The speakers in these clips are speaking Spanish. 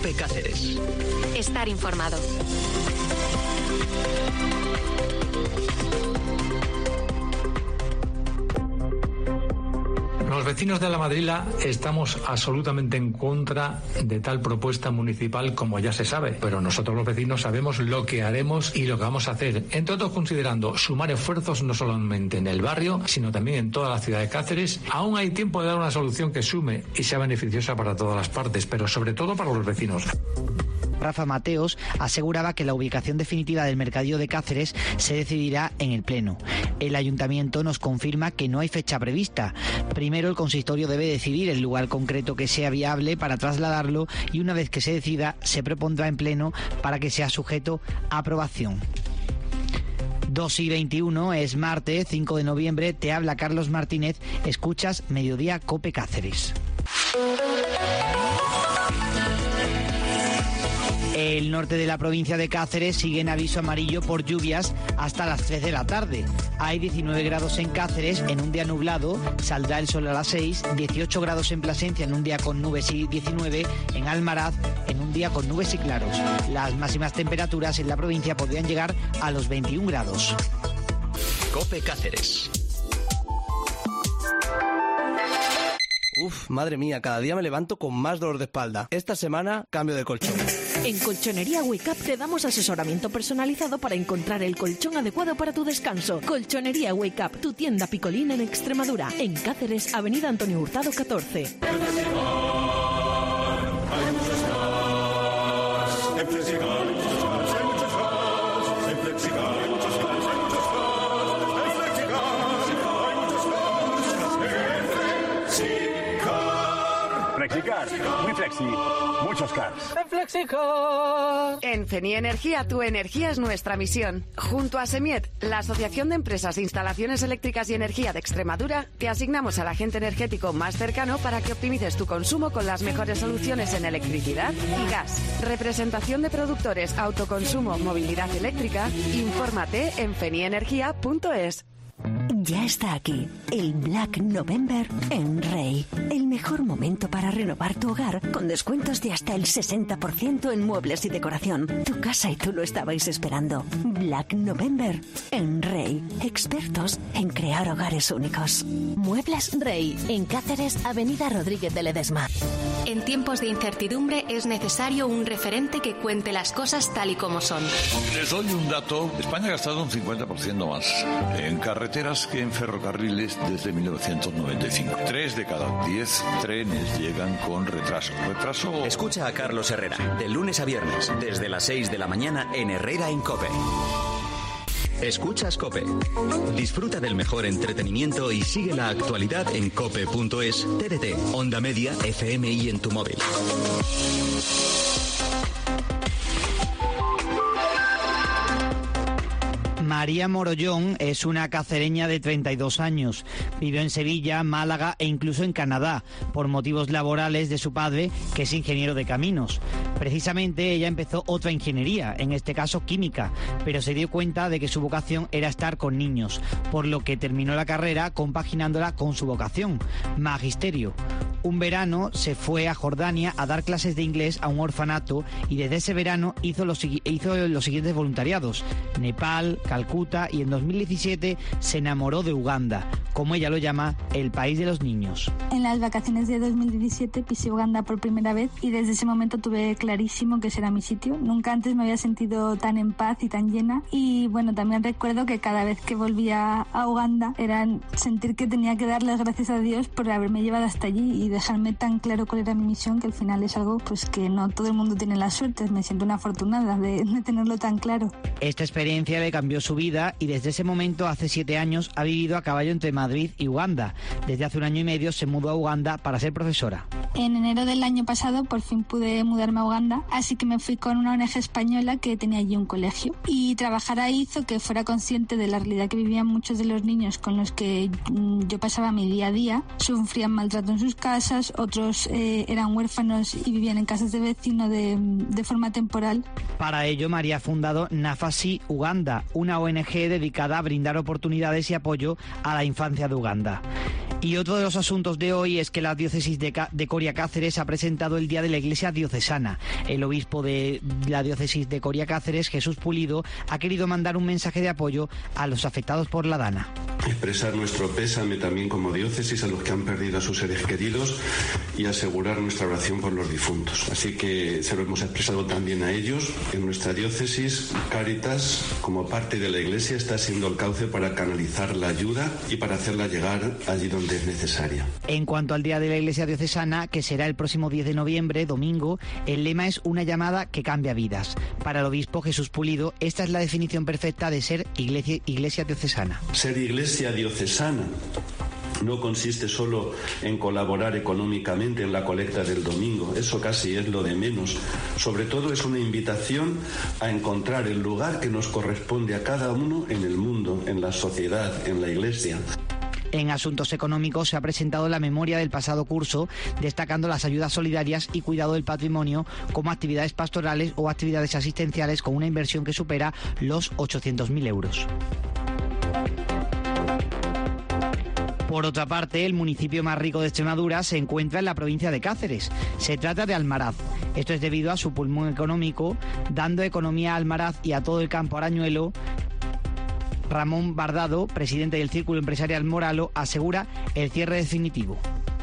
COPE Cáceres. Estar informado. Los vecinos de La Madrila estamos absolutamente en contra de tal propuesta municipal, como ya se sabe, pero nosotros los vecinos sabemos lo que haremos y lo que vamos a hacer, entre otros considerando sumar esfuerzos no solamente en el barrio, sino también en toda la ciudad de Cáceres. Aún hay tiempo de dar una solución que sume y sea beneficiosa para todas las partes, pero sobre todo para los vecinos. Rafa Mateos aseguraba que la ubicación definitiva del mercadillo de Cáceres se decidirá en el Pleno. El Ayuntamiento nos confirma que no hay fecha prevista. Primero el consistorio debe decidir el lugar concreto que sea viable para trasladarlo y una vez que se decida se propondrá en Pleno para que sea sujeto a aprobación. 2:21, es martes, 5 de noviembre, te habla Carlos Martínez, escuchas Mediodía COPE Cáceres. El norte de la provincia de Cáceres sigue en aviso amarillo por lluvias hasta las 3 de la tarde. Hay 19 grados en Cáceres en un día nublado, saldrá el sol a las 6, 18 grados en Plasencia en un día con nubes y 19 en Almaraz en un día con nubes y claros. Las máximas temperaturas en la provincia podrían llegar a los 21 grados. COPE Cáceres. Uf, madre mía, cada día me levanto con más dolor de espalda. Esta semana, cambio de colchón. En Colchonería Wake Up te damos asesoramiento personalizado para encontrar el colchón adecuado para tu descanso. Colchonería Wake Up, tu tienda Picolín en Extremadura. En Cáceres, Avenida Antonio Hurtado 14. Flexicar, muy flexi, muchos cars. En Flexicar. En Feni Energía, tu energía es nuestra misión. Junto a Semiet, la Asociación de Empresas e Instalaciones Eléctricas y Energía de Extremadura, te asignamos al agente energético más cercano para que optimices tu consumo con las mejores soluciones en electricidad y gas. Representación de productores, autoconsumo, movilidad eléctrica. Infórmate en fenienergia.es. Ya está aquí, el Black November en Rey. El mejor momento para renovar tu hogar con descuentos de hasta el 60% en muebles y decoración. Tu casa y tú lo estabais esperando. Black November en Rey. Expertos en crear hogares únicos. Muebles Rey, en Cáceres, Avenida Rodríguez de Ledesma. En tiempos de incertidumbre es necesario un referente que cuente las cosas tal y como son. Les doy un dato. España ha gastado un 50% más en carreteras que en ferrocarriles desde 1995. 3 de cada 10 trenes llegan con retraso. Escucha a Carlos Herrera, de lunes a viernes, desde las 6 de la mañana en Herrera en COPE. Escuchas COPE. Disfruta del mejor entretenimiento y sigue la actualidad en cope.es, TDT, Onda Media, FM y en tu móvil. María Morollón es una cacereña de 32 años. Vivió en Sevilla, Málaga e incluso en Canadá por motivos laborales de su padre, que es ingeniero de caminos. Precisamente ella empezó otra ingeniería, en este caso química, pero se dio cuenta de que su vocación era estar con niños, por lo que terminó la carrera compaginándola con su vocación, magisterio. Un verano se fue a Jordania a dar clases de inglés a un orfanato y desde ese verano hizo los siguientes voluntariados: Nepal, Calcuta, y en 2017 se enamoró de Uganda, como ella lo llama, el país de los niños. En las vacaciones de 2017 pisé Uganda por primera vez y desde ese momento tuve clarísimo que ese era mi sitio. Nunca antes me había sentido tan en paz y tan llena, y bueno, también recuerdo que cada vez que volvía a Uganda era sentir que tenía que dar las gracias a Dios por haberme llevado hasta allí y dejarme tan claro cuál era mi misión, que al final es algo pues que no todo el mundo tiene la suerte. Me siento una afortunada de tenerlo tan claro. Esta experiencia le cambió su vida y desde ese momento, hace 7 años, ha vivido a caballo entre Madrid y Uganda. Desde hace 1 año y medio se mudó a Uganda para ser profesora. En enero del año pasado por fin pude mudarme a Uganda, así que me fui con una ONG española que tenía allí un colegio. Y trabajar ahí hizo que fuera consciente de la realidad que vivían muchos de los niños con los que yo pasaba mi día a día. Sufrían maltrato en sus casas, otros eran huérfanos y vivían en casas de vecino de forma temporal. Para ello, María ha fundado Nafasi Uganda, una ONG dedicada a brindar oportunidades y apoyo a la infancia de Uganda. Y otro de los asuntos de hoy es que la diócesis de Coria Cáceres ha presentado el Día de la Iglesia Diocesana. El obispo de la diócesis de Coria Cáceres, Jesús Pulido, ha querido mandar un mensaje de apoyo a los afectados por la Dana. Expresar nuestro pésame también como diócesis a los que han perdido a sus seres queridos y asegurar nuestra oración por los difuntos. Así que se lo hemos expresado también a ellos. En nuestra diócesis, Cáritas, como parte de la Iglesia, está siendo el cauce para canalizar la ayuda y para hacerla llegar allí donde es necesaria. En cuanto al Día de la Iglesia Diocesana, que será el próximo 10 de noviembre, domingo, el lema es una llamada que cambia vidas. Para el obispo Jesús Pulido, esta es la definición perfecta de ser iglesia diocesana. Ser iglesia diocesana no consiste solo en colaborar económicamente en la colecta del domingo, eso casi es lo de menos. Sobre todo es una invitación a encontrar el lugar que nos corresponde a cada uno en el mundo, en la sociedad, en la Iglesia. En asuntos económicos se ha presentado la memoria del pasado curso, destacando las ayudas solidarias y cuidado del patrimonio como actividades pastorales o actividades asistenciales con una inversión que supera los 800.000 euros. Por otra parte, el municipio más rico de Extremadura se encuentra en la provincia de Cáceres. Se trata de Almaraz. Esto es debido a su pulmón económico, dando economía a Almaraz y a todo el campo arañuelo. Ramón Bardado, presidente del Círculo Empresarial Moralo, asegura el cierre definitivo.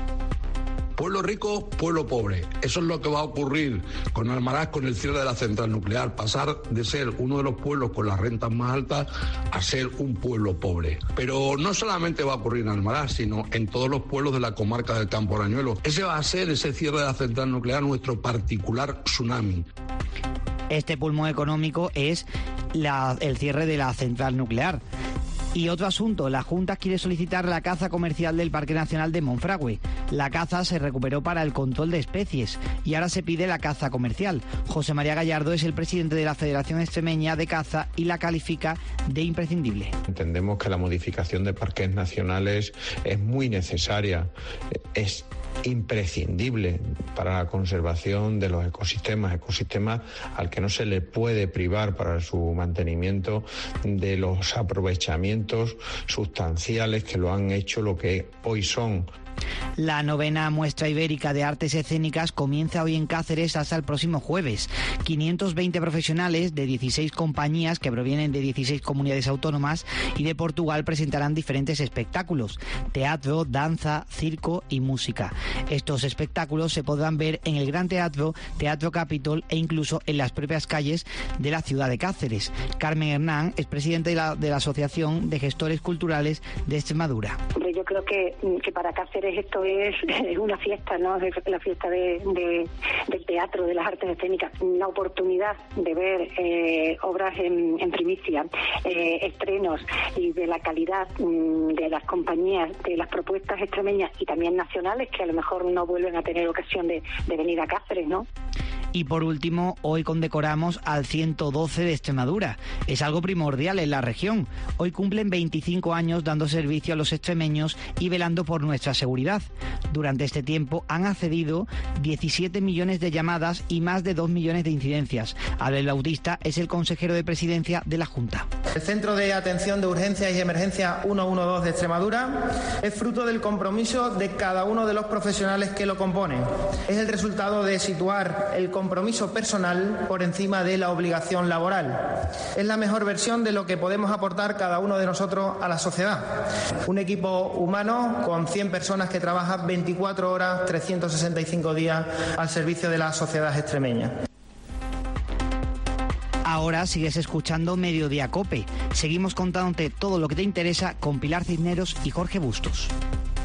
Pueblo rico, pueblo pobre. Eso es lo que va a ocurrir con Almaraz con el cierre de la central nuclear. Pasar de ser uno de los pueblos con las rentas más altas a ser un pueblo pobre. Pero no solamente va a ocurrir en Almaraz, sino en todos los pueblos de la comarca del Campo Arañuelo. Ese va a ser, ese cierre de la central nuclear, nuestro particular tsunami. Este pulmón económico es el cierre de la central nuclear. Y otro asunto, la Junta quiere solicitar la caza comercial del Parque Nacional de Monfragüe. La caza se recuperó para el control de especies y ahora se pide la caza comercial. José María Gallardo es el presidente de la Federación Extremeña de Caza y la califica de imprescindible. Entendemos que la modificación de parques nacionales es muy necesaria, es imprescindible para la conservación de los ecosistemas al que no se le puede privar para su mantenimiento de los aprovechamientos sustanciales que lo han hecho lo que hoy son. La 9ª muestra ibérica de artes escénicas comienza hoy en Cáceres hasta el próximo jueves. 520 profesionales de 16 compañías que provienen de 16 comunidades autónomas y de Portugal presentarán diferentes espectáculos: teatro, danza, circo y música. Estos espectáculos se podrán ver en el Gran Teatro, Teatro Capitol e incluso en las propias calles de la ciudad de Cáceres. Carmen Hernán es presidenta de la Asociación de Gestores Culturales de Extremadura. Hombre, yo creo que para Cáceres esto es una fiesta, ¿no? Es la fiesta del teatro, de las artes escénicas, la oportunidad de ver obras en primicia, estrenos y de la calidad de las compañías, de las propuestas extremeñas y también nacionales que a lo mejor no vuelven a tener ocasión de venir a Cáceres, ¿no? Y por último, hoy condecoramos al 112 de Extremadura. Es algo primordial en la región. Hoy cumplen 25 años dando servicio a los extremeños y velando por nuestra seguridad. Durante este tiempo han accedido 17 millones de llamadas y más de 2 millones de incidencias. Abel Bautista es el consejero de presidencia de la Junta. El Centro de Atención de Urgencias y Emergencia 112 de Extremadura es fruto del compromiso de cada uno de los profesionales que lo componen. Es el resultado de situar el compromiso personal por encima de la obligación laboral. Es la mejor versión de lo que podemos aportar cada uno de nosotros a la sociedad. Un equipo humano con 100 personas que trabajan 24 horas, 365 días al servicio de la sociedad extremeña. Ahora sigues escuchando Mediodía Cope. Seguimos contándote todo lo que te interesa con Pilar Cisneros y Jorge Bustos.